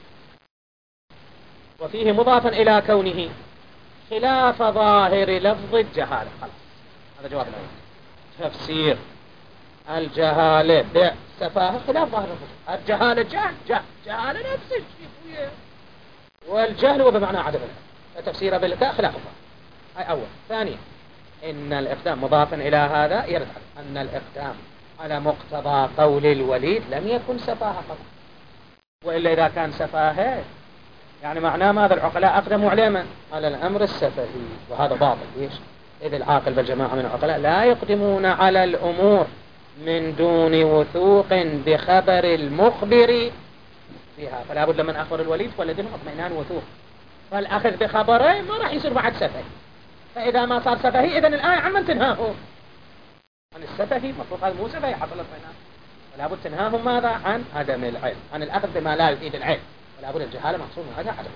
وفيه مضافا إلى كونه خلاف ظاهر لفظ الجهالة. خلاص هذا جواب الآية. تفسير الجهالة بالسفاهة خلاف ظاهر لفظ الجهالة. جهل جهل جهالة نفس الشيء، والجهل هو بمعنى عدم العلم. التفسير بالتاء خلاف الظاهر. هاي أول. ثانيا إن الإقدام مضافا إلى هذا يرد على أن الإقدام على مقتضى قول الوليد لم يكن سفاهة فقط، وإلا إذا كان سفاهة يعني معناه ماذا؟ العقلاء أقدموا على من؟ على الأمر السفهي، وهذا باطل. ليش؟ إذ العاقل بالجماعة من العقلاء لا يقدمون على الأمور من دون وثوق بخبر المخبر فيها. فلا بد من أخبر الوليد والذين اطمئنان وثوق، فالأخذ بخبره ما راح يصير بعد سفهي. فإذا ما صار سفهي إذن الآية عن من تنهاهم؟ عن السفهي. مفروض هذا مو سفهي حصل اطمئنان. فلا بد تنهاهم ماذا؟ عن عدم العلم، عن الأخذ بما لا يفيد العلم. فلا بد الجهالة مقصود من هذا عدم.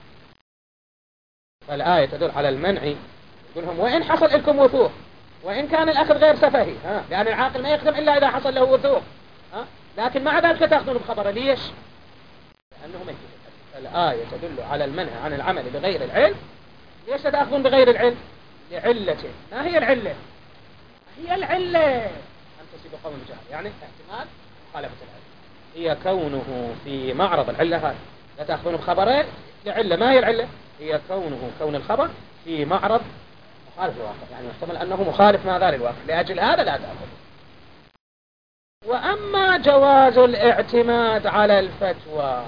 فالآية تدل على المنع. يقولهم وإن حصل لكم وثوق وإن كان الأخذ غير سفهي، ها، لأن العاقل ما يقدم إلا إذا حصل له وثوق، ها، لكن مع ذلك تأخذون بخبره. ليش؟ لأنه ما يفيد. الآية تدل على المنع عن العمل بغير العلم. ليش تأخذون بغير العلم؟ لعلة. ما هي العلة؟ هي العلة أن تصيب قوم بجهل، يعني احتمال مخالفة العلم. هي كونه في معرض العلة هذه لا تأخذون بخبره لعلة. ما هي العلة؟ هي كونه كون الخبر في معرض مخالف الواقع، يعني يحتمل أنه مخالف ماذا للواقع، لأجل هذا لا تأخذ. وأما جواز الاعتماد على الفتوى،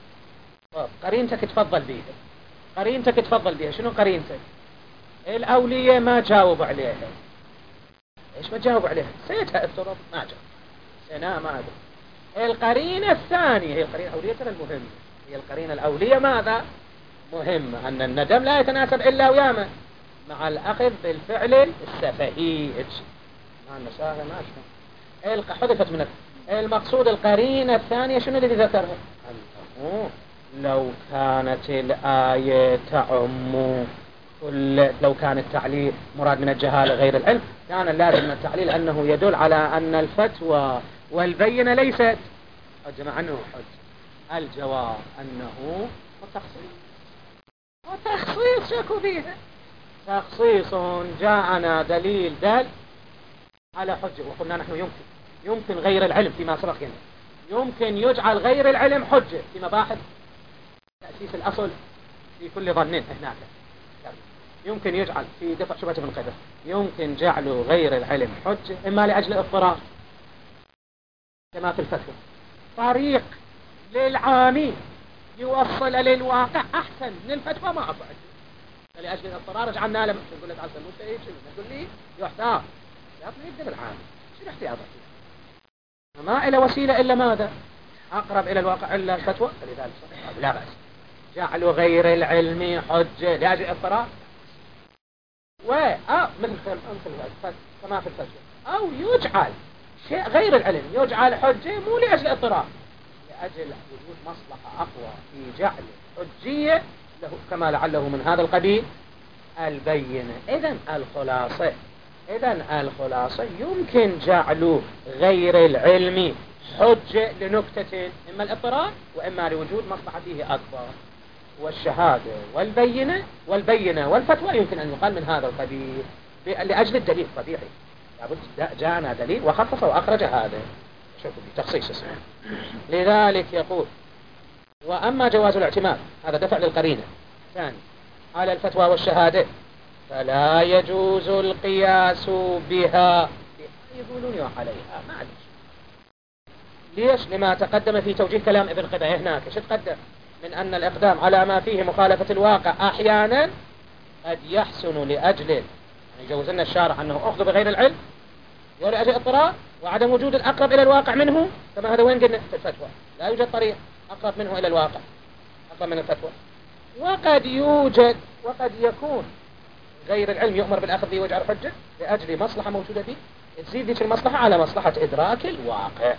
قرينتك تفضل بيها، قرينتك تفضل بيها. شنو قرينتك؟ الأولية ما جاوب عليها. إيش ما جاوب عليها؟ سيتها افترض ما جاوب، سنا ما أدري. القرينة الثانية هي القرينة الأولية ترى المهمة، هي القرينة الأولية ماذا؟ مهمة، أن الندم لا يتناسب إلا وياما مع الأخذ بالفعل السفهي. مع المساهة ما أشبه حذفت من المقصود. القرينة الثانية شنو الذي ذكرها؟ أنه لو كانت الآية تعم كل، لو كان التعليل مراد من الجهالة غير العلم، كان لازم من التعليل أنه يدل على أن الفتوى والبينة ليست حجة، مع أنه حجة. الجواب أنه تخصيص، وتخصيص شكو فيها تخصيص. جاءنا دليل دل على حجة، وقلنا نحن يمكن يمكن غير العلم فيما سبق، يعني يمكن يجعل غير العلم حجة في مباحث تأسيس الأصل في كل ظن هناك. يمكن يجعل في دفع شبهة من قدر، يمكن جعل غير العلم حجة إما لأجل اضطرار كما في الفتوى، طريق للعامي يوصل للواقع أحسن من الفتوى ما أفعل لأجل الاضطرار. جعلنا لما نقول لك على المستهيد شنو نقول لي يحتاط، يعطني يبدأ بالعامي شنو احتياطك؟ ما إلى وسيلة إلا ماذا؟ أقرب إلى الواقع إلا الفتوى، فلذلك لا بأس جعل غير العلم حجة لأجل اضطرار، و أو مثل مثل كما في الفتوى، أو يجعل شيء غير العلم يجعل حجة مو لأجل اضطرار، لأجل وجود مصلحة أقوى في جعل حجية له، كما لعله من هذا القبيل البينة. إذن الخلاصة إذن الخلاصة يمكن جعل غير العلم حجة لنكتة، إما الاضطرار وإما لوجود مصلحة فيه أكبر. والشهادة والبينة والبينة والفتوى يمكن أن يقال من هذا القبيل لأجل الدليل طبيعي، لابد جاءنا دليل وخصص وأخرج هذا، شوفوا بتخصيص اسمه. لذلك يقول وأما جواز الاعتماد، هذا دفع للقرينة ثاني، على الفتوى والشهادة فلا يجوز القياس بها. يقولون وعليها معلش، ليش؟ لما تقدم في توجيه كلام ابن قبه هناك. ايش تقدم؟ من أن الإقدام على ما فيه مخالفة الواقع أحيانا قد يحسن لأجل، يعني يجوز لنا الشارع أنه أخذ بغير العلم ولأجل اضطرار وعدم وجود الأقرب إلى الواقع منه، كما هذا وين قلنا في الفتوى لا يوجد طريق أقرب منه إلى الواقع أقرب من الفتوى. وقد يوجد وقد يكون غير العلم يؤمر بالأخذ به ويجعل حجة لأجل مصلحة موجودة فيه، تزيد ذيك المصلحة على مصلحة إدراك الواقع.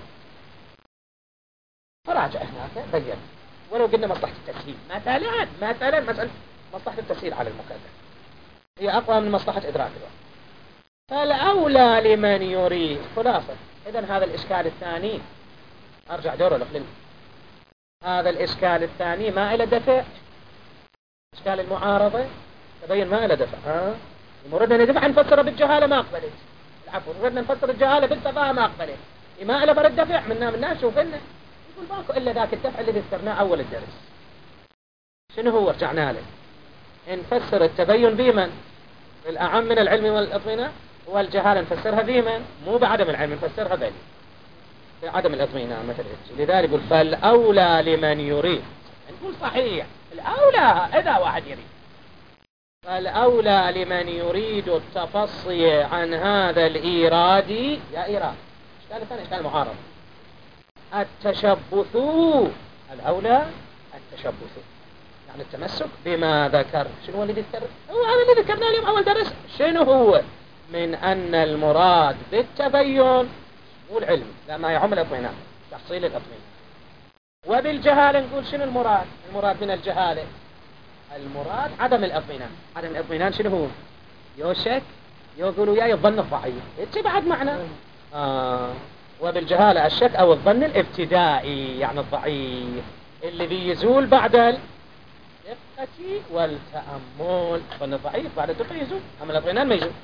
فراجع هناك بين، ولو قلنا مصلحة التسهيل مثلا مثلا مسألة مصلحة التسهيل على المكلف هي أقوى من مصلحة إدراك الواقع، فالأولى لمن يريد. خلاصة إذن هذا الإشكال الثاني أرجع دوره لقلنا، هذا الإشكال الثاني ما إلى دفع. إشكال المعارضة تبين ما إلى دفع. ها مردنا ندفع نفسر بالجهالة ما أقبلت، العفو مردنا نفسر الجهالة بالتفاهة ما أقبلت، ما إلى برد دفع منا منا شوفنا يقول ماكو إلا ذاك الدفع الذي ذكرناه أول الدرس. شنو هو؟ رجعنا له نفسر التبين بمن؟ الأعم من العلم والإطمئنان، والجهالة نفسرها بمن؟ مو بعدم العلم نفسرها بل بعدم الإطمئنان مثل هيك. لذلك يقول فالأولى لمن يريد، نقول صحيح الأولى إذا واحد يريد، فالأولى لمن يريد التفصي عن هذا الإيراد. يا إيراد إشكال ثاني إشكال معارض. التشبث الأولى التشبث يعني التمسك بما ذكر. شنو هو اللي ذكر؟ هو هذا اللي ذكرناه اليوم أول درس. شنو هو؟ من أن المراد بالتبين مو العلم، لا ما يعم الإطمئنان، تحصيل الإطمئنان. وبالجهالة نقول شنو المراد؟ المراد من الجهالة المراد عدم الإطمئنان. عدم الإطمئنان شنو هو؟ يوشك يقولوا يا الظن الضعيف، إيش بعد معنى؟ آه. وبالجهالة الشك أو الظن الابتدائي يعني الضعيف الذي يزول بعد الدقة والتأمل. الظن الضعيف بعد الدقة يزول، أما الإطمئنان ما يزول.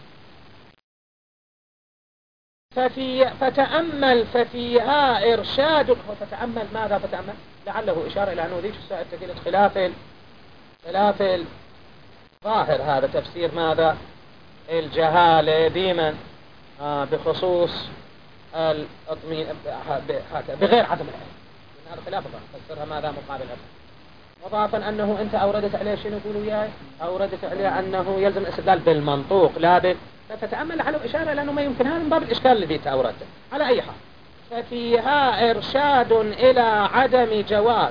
ففي فتأمل ففيها إرشاد. فتأمل ماذا فتأمل؟ لعله إشارة إلى أنه ذيك الساعة تقلت خلاف خلاف ظاهر هذا تفسير ماذا؟ الجهالة بمن؟ آه بخصوص الاطمئنان بغير عدم العلم، هذا خلاف الظن، فسرها ماذا مقابل العلم. مضافا أنه أنت أوردت عليه شنو يقولوا وياي؟ أوردت عليه أنه يلزم الاستدلال بالمنطوق لا بال، فتتأمل على إشارة لأنه ما يمكن، هذا من باب الإشكال الذي تأورده. على أي حال، ففيها إرشاد إلى عدم جواز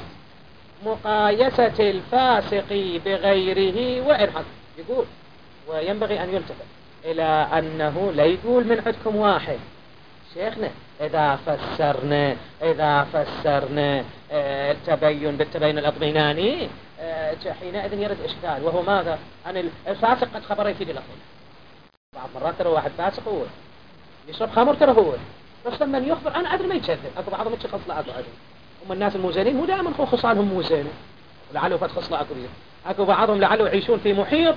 مقايسة الفاسق بغيره وإن حصل. يقول وينبغي أن يلتفت إلى أنه لا يقول من عندكم واحد شيخنا إذا فسرنا إذا فسرنا اه التبين بالتبين الاطمئناني اه حينئذ يرد إشكال، وهو ماذا؟ أن الفاسق قد خبر يفيد الاطمئنان. بعض مرات ترى واحد فاسق هو يشرب خمر ترى هو، بس لما يخبر أنا أدري ما يتشذب. أكو بعضهم يتشخص لا أكو عدل، هم الناس الموزنين مو دائما هو خصالهم موزنة، لعله قد خصلا أكو بيه. أكو بعضهم لعله يعيشون في محيط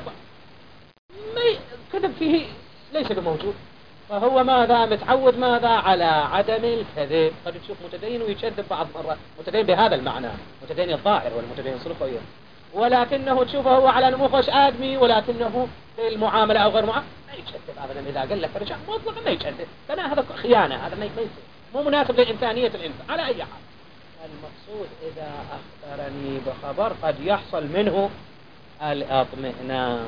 ما كذب فيه ليس بموجود، فهو ماذا متعود ماذا على عدم الكذب. قد تشوف متدين ويكذب بعض مرات، متدين بهذا المعنى، متدين الظاهر والمتدين صرفيا، ولكنه تشوفه هو على نمو خوش آدمي، ولكنه في المعاملة أو غير معاملة ما يكذب أبدا. إذا قال لك رجع مطلقا ما يكذب، فأنا هذا خيانة، هذا ما يصير، مو مناسب لإنسانية الإنسان. على أي حال، المقصود إذا أخبرني بخبر قد يحصل منه الاطمئنان،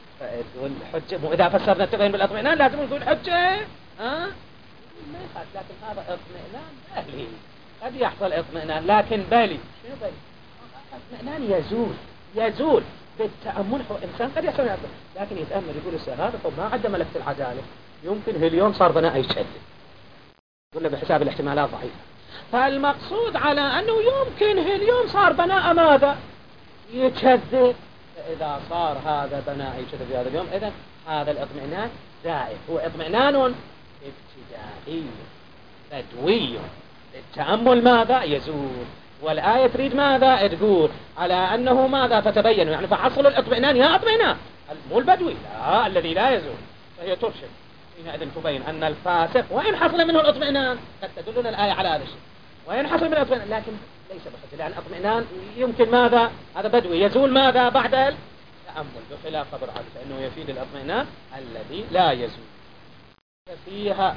والحجة مو إذا فسرنا التبين بالاطمئنان لازم نقول حجة ها ما يخاف، لكن هذا اطمئنان بلي، قد يحصل اطمئنان لكن بلي شنو بلي؟ اطمئنان يزول يزول بالتأمل. هو إنسان قد يحصل منه، لكن يتأمل يقول هذا طب ما عد ملكة العدالة، يمكن هاليوم صار بناء يشذب، قلنا بحساب الاحتمالات ضعيفة. فالمقصود على أنه يمكن هاليوم صار بناء ماذا؟ يكذب. فإذا صار هذا بناء يكذب في هذا اليوم، إذن هذا الاطمئنان زائد، هو اطمئنان ابتدائي بدوي، التأمل ماذا؟ يزول. والآية تريد ماذا؟ تقول على أنه ماذا؟ فتبينوا، يعني فحصلوا الاطمئنان يا اطمئنان، مو البدوي لا الذي لا يزول، فهي ترشد حينئذ تبين أن الفاسق وإن حصل منه الاطمئنان، قد تدلنا الآية على هذا الشيء، وإن حصل منه الاطمئنان لكن ليس بحجة، لأن الاطمئنان يمكن ماذا؟ هذا بدوي يزول ماذا؟ بعد التأمل، بخلاف خبر عادل فإنه يفيد الاطمئنان الذي لا يزول. ففيها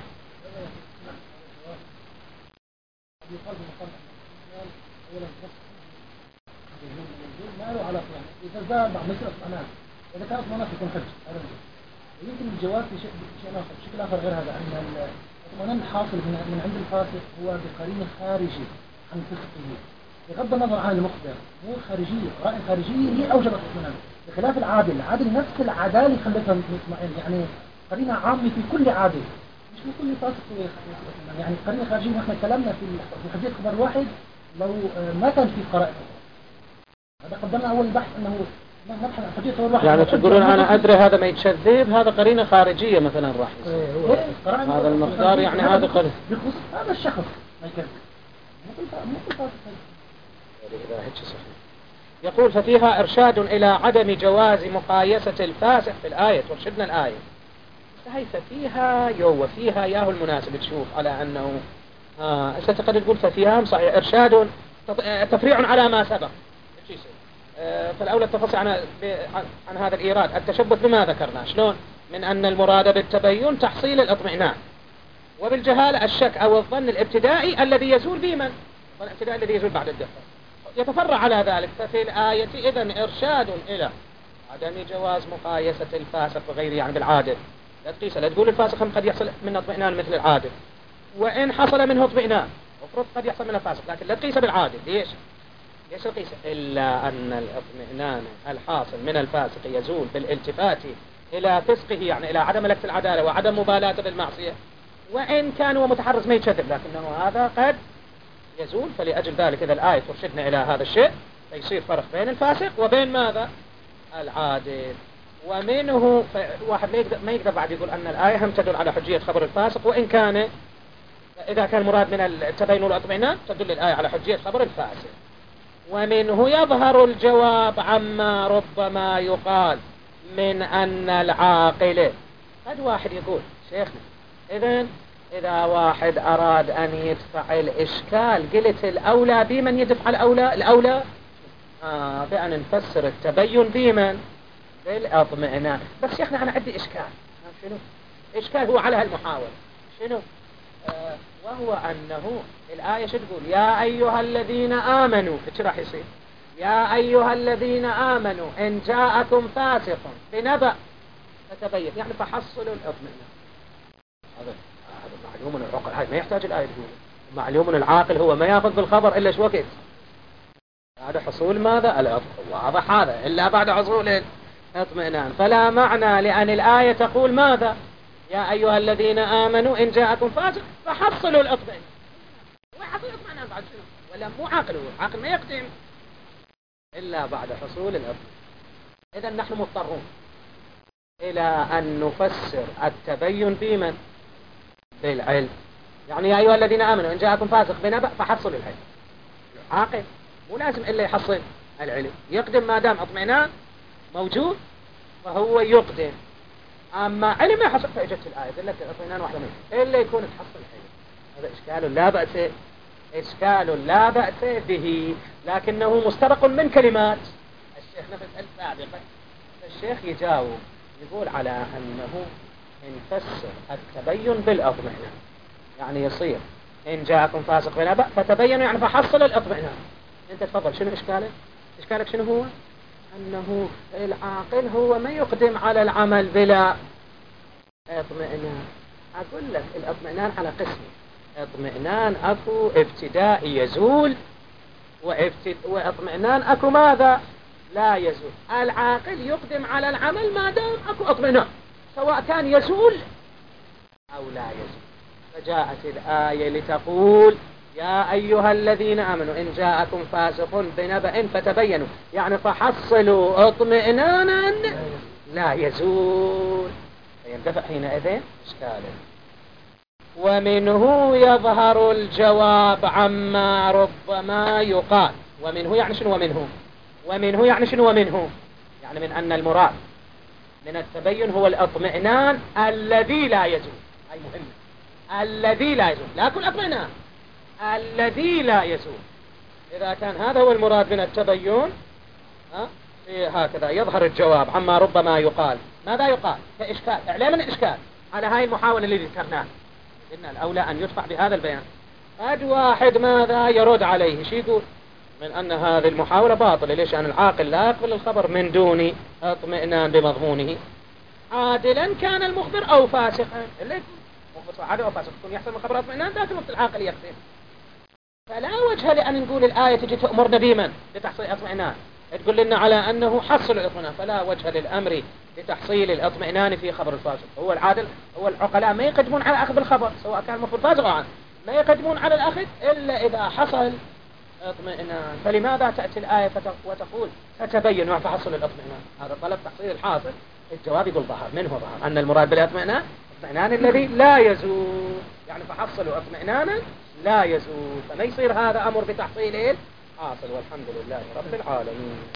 ما له علاقة، يعني إذا زاد بعض مثل اطمئنان، إذا كانت اطمئنان تكون حجة، هذا يمكن الجواز في شيء شيء آخر، بشكل آخر غير هذا، أن الاطمئنان الحاصل من من عند الفاسق هو بقرينة خارجي عن فسقه، بغض النظر عن المخبر، مو خارجية، قرائن خارجية هي أوجبت الاطمئنان، بخلاف العادل. العادل نفس العدالة خلتها مطمئن، يعني قرينة عامة في كل عادل، مش في كل فاسق يعني قرينة خارجية. نحن كلامنا في في حجية خبر واحد لو ما كان في قرائن، هذا قدمنا أول بحث أنه نبحث عن حجية خبر واحد. يعني تقولون أنا أدري هذا ما يتشذب، هذا قرينة خارجية مثلا راح يصير هذا المقدار، يعني هذا قرينة بخصوص هذا الشخص ما يكذب، مو كل فاسق. يقول ففيها إرشاد إلى عدم جواز مقايسة الفاسق في الآية، ترشدنا الآية هي ففيها يو وفيها ياهو المناسب تشوف على أنه آه ستقدر تقول ففيها صحيح إرشاد تفريع على ما سبق. آه فالأولى التفصيل عن, عن هذا الإيراد التشبث بما ذكرنا، شلون؟ من أن المراد بالتبين تحصيل الاطمئنان، وبالجهالة الشك أو الظن الابتدائي الذي يزول بمن؟ الابتدائي الذي يزول بعد الدفع، يتفرع على ذلك. ففي الآية إذن إرشاد إلى عدم جواز مقايسة الفاسق وغيره، يعني بالعادل لا تقيس، لا تقول الفاسق هم قد يحصل منه اطمئنان مثل العادل، وإن حصل منه اطمئنان مفروض قد يحصل منه فاسق، لكن لا تقيسه بالعادل. ليش؟ ليش القيسة؟ إلا أن الاطمئنان الحاصل من الفاسق يزول بالالتفات إلى فسقه، يعني إلى عدم ملكة العدالة وعدم مبالاته بالمعصية، وإن كان هو متحرز ما يكذب لكنه هذا قد يزول. فلأجل ذلك إذا الآية ترشدنا إلى هذا الشيء فيصير فرق بين الفاسق وبين ماذا؟ العادل. ومنه واحد ما يقدر, ما يقدر بعد يقول أن الآية هم تدل على حجية خبر الفاسق، وإن كان إذا كان مراد من التبين والاطمئنان تدل الآية على حجية خبر الفاسق. ومنه يظهر الجواب عما ربما يقال من أن العاقل. قد واحد يقول شيخنا إذن إذا واحد أراد أن يدفع الإشكال قلت الأولى بمن يدفع الأولى الأولى آه بأن نفسر التبين بمن؟ بالاطمئنان. بس شيخنا أنا عندي إشكال. شنو؟ إشكال هو على هالمحاولة شنو؟ آه وهو أنه الآية شو تقول؟ يا أيها الذين آمنوا، إيش راح يصير؟ يا أيها الذين آمنوا إن جاءكم فاسق بنبأ فتبين، يعني فحصلوا الأطمئنان. هذا هذا معلوم من العقل، هاي ما يحتاج الآية تقول. معلوم من العاقل هو ما يأخذ بالخبر إلا شو وقت؟ بعد حصول ماذا؟ الأطمئنان. واضح هذا، إلا بعد حصول الأطمئنان. فلا معنى لأن الآية تقول ماذا؟ يا أيها الذين آمنوا إن جاءكم فاسق فحصلوا الأطمئنان. هو يحصل الأطمئنان بعد شنو؟ ولا مو عاقل، هو عاقل ما يقدم إلا بعد حصول الأطمئنان. إذا نحن مضطرون إلى أن نفسر التبين بمن؟ بالعلم. يعني يا أيها الذين آمنوا إن جاءكم فاسق بنبأ فحصلوا العلم. عاقل مو لازم إلا يحصل العلم، يقدم ما دام اطمئنان موجود فهو يقدم. أما علم ما يحصل فإجت الآية دلت الاطمئنان واحدة منه إلا يكون تحصل العلم. هذا إشكال لا بأس إشكال لا بأس به، لكنه مستبق من كلمات الشيخ نفس السابقة. الشيخ يجاوب يقول على أنه نفسر التبين بالأطمئنان، يعني يصير إن جاءكم فاسق بنبأ فتبينوا يعني فحصل الأطمئنان. أنت تفضل، شنو إشكالك؟ إشكالك شنو هو؟ أنه العاقل هو ما يقدم على العمل بلا اطمئنان. أقول لك الاطمئنان على قسم، اطمئنان أكو ابتدائي يزول، وابتد... واطمئنان أكو ماذا؟ لا يزول. العاقل يقدم على العمل ما دام أكو اطمئنان، سواء كان يزول أو لا يزول. فجاءت الآية لتقول يا أيها الذين آمنوا إن جاءكم فاسق بنبأ فتبينوا، يعني فحصلوا اطمئنانا لا يزول، فيندفع حينئذ إشكاله. ومنه يظهر الجواب عما ربما يقال. ومنه يعني شنو؟ ومنه ومنه يعني شنو؟ ومنه يعني من أن المراد من التبين هو الاطمئنان الذي لا يزول. أي مهم، الذي لا يزول، لا كل اطمئنان، الذي لا يزول. إذا كان هذا هو المراد من التبين ها؟ هكذا يظهر الجواب عما ربما يقال. ماذا يقال؟ كإشكال، إعلام الإشكال على هاي المحاولة اللي ذكرناها. إن الأولى أن يدفع بهذا البيان. قد واحد ماذا يرد عليه؟ شي يقول من أن هذه المحاولة باطلة. ليش؟ أن العاقل لا يقبل الخبر من دون اطمئنان بمضمونه، عادلا كان المخبر أو فاسقا. اللي مخبر عادل أو فاسق يكون يحصل من خبر اطمئنان، ذاك الوقت العاقل يقدم. فلا وجه لأن نقول الآية تجي تأمرنا بمن؟ لتحصيل الاطمئنان، تقول لنا على أنه حصل الاطمئنان. فلا وجه للأمر لتحصيل الاطمئنان في خبر الفاسق. هو العادل، هو العقلاء ما يقدمون على أخذ الخبر سواء كان مخبر فاسق أو عادل، ما يقدمون على الأخذ إلا إذا حصل اطمئنان. فلماذا تأتي الآية وتقول فتبين فحصل الاطمئنان؟ هذا طلب تحصيل الحاصل. الجواب يقول ظهر. منه ظهر أن المراد بالاطمئنان اطمئنان الذي لا يزول، يعني فحصلوا اطمئنانا لا يزول. فما يصير هذا أمر بتحصيل الحاصل. والحمد لله رب العالمين.